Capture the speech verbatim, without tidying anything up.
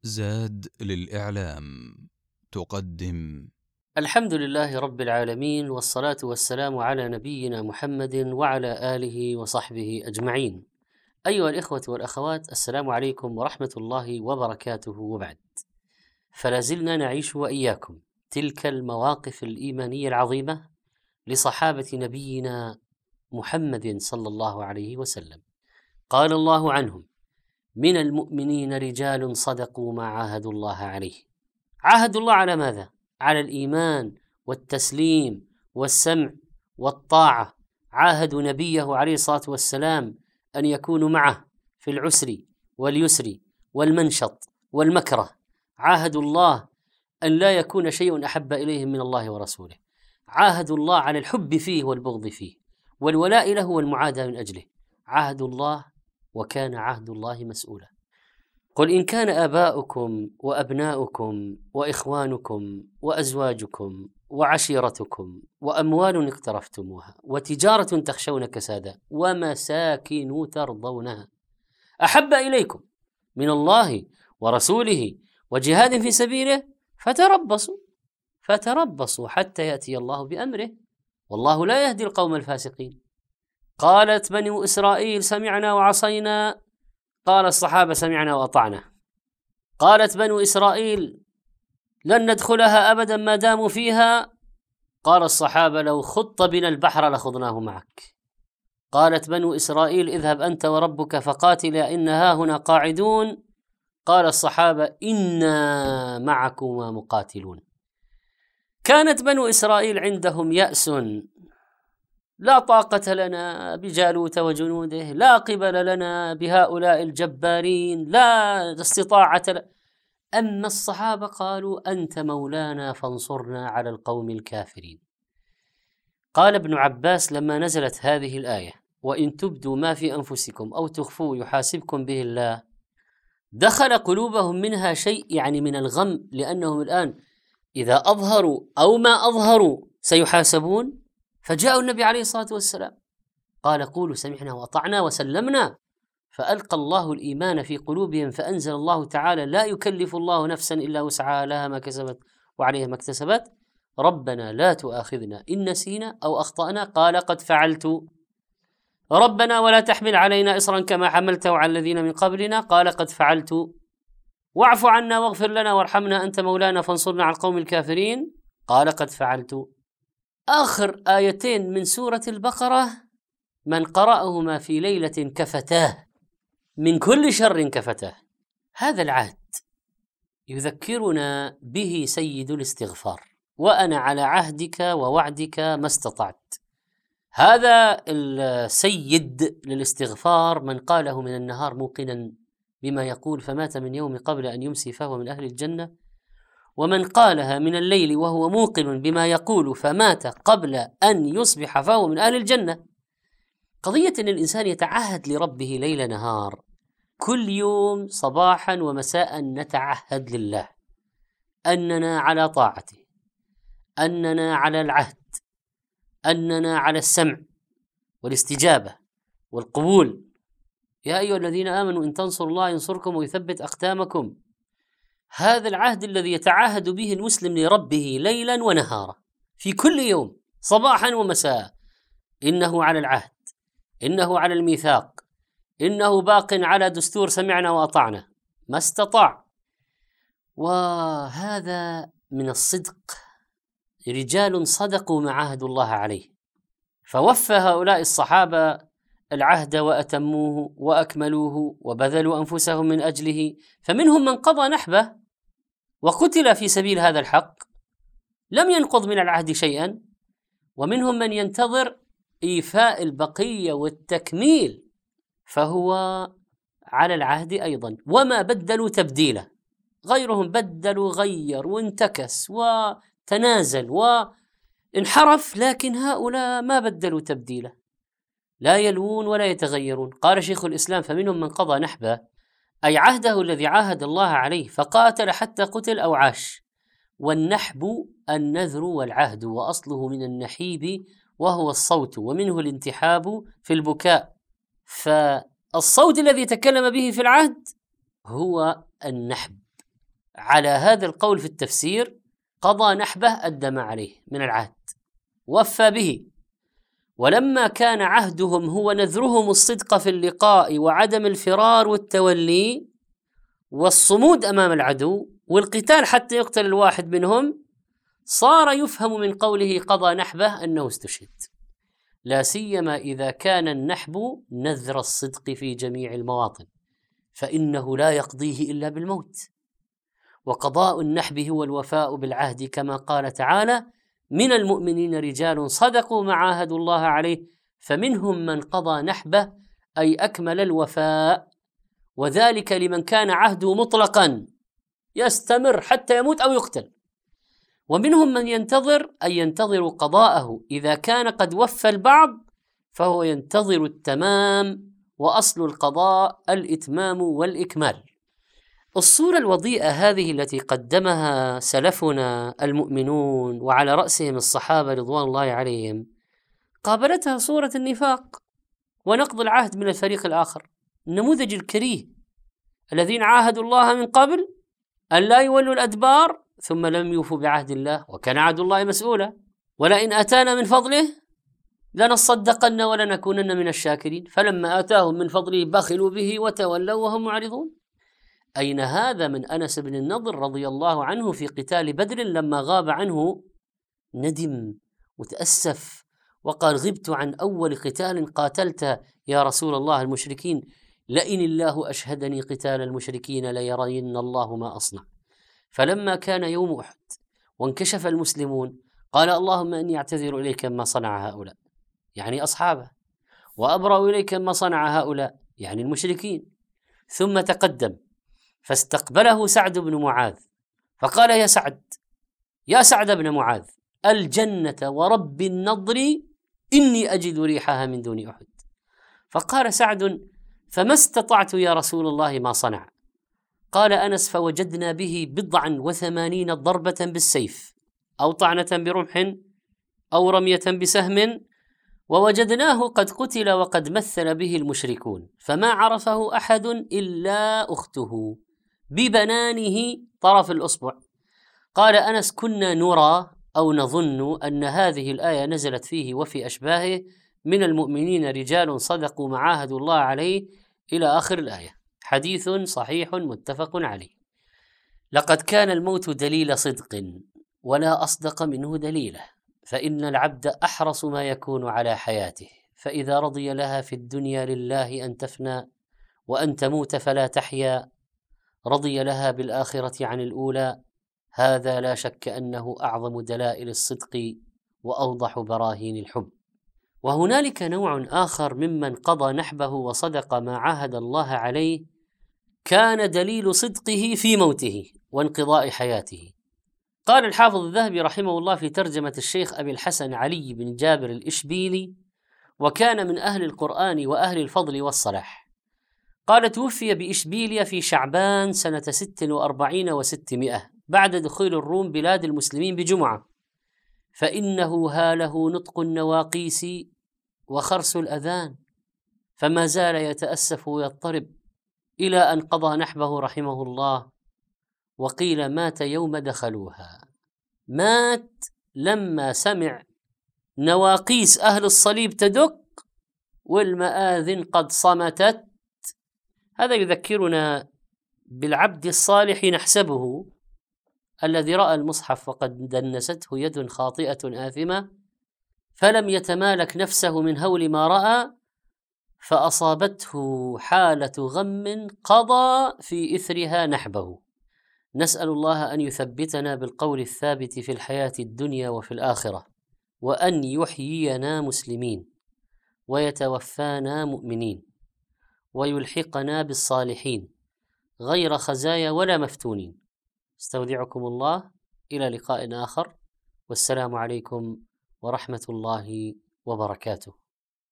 زاد للإعلام تقدم. الحمد لله رب العالمين، والصلاة والسلام على نبينا محمد وعلى آله وصحبه أجمعين. أيها الإخوة والأخوات، السلام عليكم ورحمة الله وبركاته. وبعد، فلازلنا نعيش وإياكم تلك المواقف الإيمانية العظيمة لصحابة نبينا محمد صلى الله عليه وسلم. قال الله عنهم: من المؤمنين رجال صدقوا ما عاهدوا الله عليه. عاهدوا الله على ماذا؟ على الإيمان والتسليم والسمع والطاعة. عاهدوا نبيه عليه الصلاة والسلام أن يكونوا معه في العسر واليسر والمنشط والمكره. عاهدوا الله أن لا يكون شيء أحب إليهم من الله ورسوله. عاهدوا الله على الحب فيه والبغض فيه والولاء له والمعاداة من أجله. عاهدوا الله، وكان عهد الله مسؤولا. قل إن كان آباؤكم وأبناؤكم وإخوانكم وأزواجكم وعشيرتكم وأموال اقترفتموها وتجارة تخشون كسادها ومساكن ترضونها أحب إليكم من الله ورسوله وجهاد في سبيله فتربصوا فتربصوا حتى يأتي الله بأمره، والله لا يهدي القوم الفاسقين. قالت بنو إسرائيل: سمعنا وعصينا. قال الصحابة: سمعنا وأطعنا. قالت بنو إسرائيل: لن ندخلها أبدا ما داموا فيها. قال الصحابة: لو خط بنا البحر لخضناه معك. قالت بنو إسرائيل: اذهب أنت وربك فقاتلا إنها هنا قاعدون. قال الصحابة: إنا معكما مقاتلون. كانت بنو إسرائيل عندهم يأس، لا طاقة لنا بجالوت وجنوده، لا قبل لنا بهؤلاء الجبارين، لا استطاعة ل... أما الصحابة قالوا: أنت مولانا فانصرنا على القوم الكافرين. قال ابن عباس لما نزلت هذه الآية: وإن تبدوا ما في أنفسكم أو تخفوه يحاسبكم به الله، دخل قلوبهم منها شيء يعني من الغم، لأنهم الآن إذا أظهروا أو ما أظهروا سيحاسبون. فجاء النبي عليه الصلاة والسلام قال: قولوا سمعنا وأطعنا وسلمنا. فألقى الله الإيمان في قلوبهم، فأنزل الله تعالى: لا يكلف الله نفسا إلا وسعها لها ما كسبت وعليها ما اكتسبت، ربنا لا تؤاخذنا إن نسينا أو أخطأنا، قال: قد فعلت. ربنا ولا تحمل علينا إصرا كما حملته على الذين من قبلنا، قال: قد فعلت. واعف عنا واغفر لنا وارحمنا أنت مولانا فانصرنا على القوم الكافرين، قال: قد فعلت. آخر آيتين من سورة البقرة: من قرأهما في ليلة كفتاه من كل شر كفتاه. هذا العهد يذكرنا به سيد الاستغفار: وأنا على عهدك ووعدك ما استطعت. هذا السيد للاستغفار من قاله من النهار موقنا بما يقول فمات من يوم قبل أن يمسي فهو من أهل الجنة، ومن قالها من الليل وهو موقن بما يقول فمات قبل أن يصبح فهو من أهل الجنة. قضية أن الإنسان يتعهد لربه ليل نهار، كل يوم صباحا ومساء نتعهد لله أننا على طاعته، أننا على العهد، أننا على السمع والاستجابة والقبول. يا أيها الذين آمنوا إن تنصروا الله ينصركم ويثبت أقدامكم. هذا العهد الذي يتعاهد به المسلم لربه ليلا ونهارا في كل يوم صباحا ومساء: إنه على العهد، إنه على الميثاق، إنه باق على دستور سمعنا وأطعنا ما استطاع. وهذا من الصدق. رجال صدقوا ما عاهدوا الله عليه، فوفى هؤلاء الصحابة العهد وأتموه وأكملوه وبذلوا أنفسهم من أجله. فمنهم من قضى نحبه وقتل في سبيل هذا الحق لم ينقض من العهد شيئا، ومنهم من ينتظر إيفاء البقية والتكميل فهو على العهد أيضا وما بدلوا تبديلا. غيرهم بدلوا غير وانتكس وتنازل وانحرف، لكن هؤلاء ما بدلوا تبديلا، لا يلوون ولا يتغيرون. قال شيخ الإسلام: فمنهم من قضى نحبه، أي عهده الذي عاهد الله عليه فقاتل حتى قتل أو عاش. والنحب النذر والعهد، وأصله من النحيب وهو الصوت، ومنه الانتحاب في البكاء. فالصوت الذي تكلم به في العهد هو النحب، على هذا القول في التفسير قضى نحبه أدى ما عليه من العهد، وفى به. ولما كان عهدهم هو نذرهم الصدق في اللقاء وعدم الفرار والتولي والصمود أمام العدو والقتال حتى يقتل الواحد منهم، صار يفهم من قوله قضى نحبه أنه استشهد، لا سيما إذا كان النحب نذر الصدق في جميع المواطن، فإنه لا يقضيه إلا بالموت. وقضاء النحب هو الوفاء بالعهد، كما قال تعالى: من المؤمنين رجال صدقوا ما عاهدوا الله عليه فمنهم من قضى نحبه، أي أكمل الوفاء، وذلك لمن كان عهده مطلقا يستمر حتى يموت أو يقتل. ومنهم من ينتظر، أي ينتظر قضاءه، إذا كان قد وفى البعض فهو ينتظر التمام، وأصل القضاء الإتمام والإكمال. الصورة الوضيئة هذه التي قدمها سلفنا المؤمنون وعلى رأسهم الصحابة رضوان الله عليهم، قابلتها صورة النفاق ونقض العهد من الفريق الآخر، النموذج الكريه الذين عاهدوا الله من قبل أن لا يولوا الأدبار ثم لم يوفوا بعهد الله، وكان عهد الله مسؤولا: ولئن أتانا من فضله لنصدقن ولنكونن من الشاكرين، فلما آتاهم من فضله بخلوا به وتولوا وهم معرضون. أين هذا من أنس بن النضر رضي الله عنه في قتال بدر، لما غاب عنه ندم وتأسف وقال: غبت عن أول قتال قاتلت يا رسول الله المشركين، لئن الله أشهدني قتال المشركين ليرين الله ما أصنع. فلما كان يوم أحد وانكشف المسلمون قال: اللهم إني أعتذر إليك ما صنع هؤلاء، يعني أصحابه، وأبرأ إليك ما صنع هؤلاء، يعني المشركين. ثم تقدم فاستقبله سعد بن معاذ فقال: يا سعد يا سعد بن معاذ، الجنة ورب النضر إني أجد ريحها من دون أحد. فقال سعد: فما استطعت يا رسول الله ما صنع. قال أنس: فوجدنا به بضعا وثمانين ضربة بالسيف، أو طعنة برمح، أو رمية بسهم، ووجدناه قد قتل وقد مثل به المشركون، فما عرفه أحد إلا أخته ببنانه طرف الأصبع. قال أنس: كنا نرى أو نظن أن هذه الآية نزلت فيه وفي أشباهه من المؤمنين رجال صدقوا ما عاهدوا الله عليه إلى آخر الآية. حديث صحيح متفق عليه. لقد كان الموت دليل صدق، ولا أصدق منه دليله، فإن العبد أحرص ما يكون على حياته، فإذا رضي لها في الدنيا لله أن تفنى وأن تموت فلا تحيا، رضي لها بالآخرة عن الأولى. هذا لا شك أنه أعظم دلائل الصدق وأوضح براهين الحب. وهنالك نوع آخر ممن قضى نحبه وصدق ما عاهد الله عليه، كان دليل صدقه في موته وانقضاء حياته. قال الحافظ الذهبي رحمه الله في ترجمة الشيخ أبي الحسن علي بن جابر الإشبيلي: وكان من أهل القرآن وأهل الفضل والصلاح. قال: توفي بإشبيلية في شعبان سنة ست وأربعين وستمائة بعد دخول الروم بلاد المسلمين بجمعة، فإنه هاله نطق النواقيس وخرس الأذان، فما زال يتأسف ويضطرب إلى أن قضى نحبه رحمه الله. وقيل مات يوم دخلوها، مات لما سمع نواقيس أهل الصليب تدق والمآذن قد صمتت. هذا يذكرنا بالعبد الصالح نحسبه الذي رأى المصحف وقد دنسته يد خاطئة آثمة، فلم يتمالك نفسه من هول ما رأى، فأصابته حالة غم قضى في إثرها نحبه. نسأل الله أن يثبتنا بالقول الثابت في الحياة الدنيا وفي الآخرة، وأن يحيينا مسلمين، ويتوفانا مؤمنين، ويلحقنا بالصالحين غير خزايا ولا مفتونين. استودعكم الله إلى لقاء آخر، والسلام عليكم ورحمة الله وبركاته.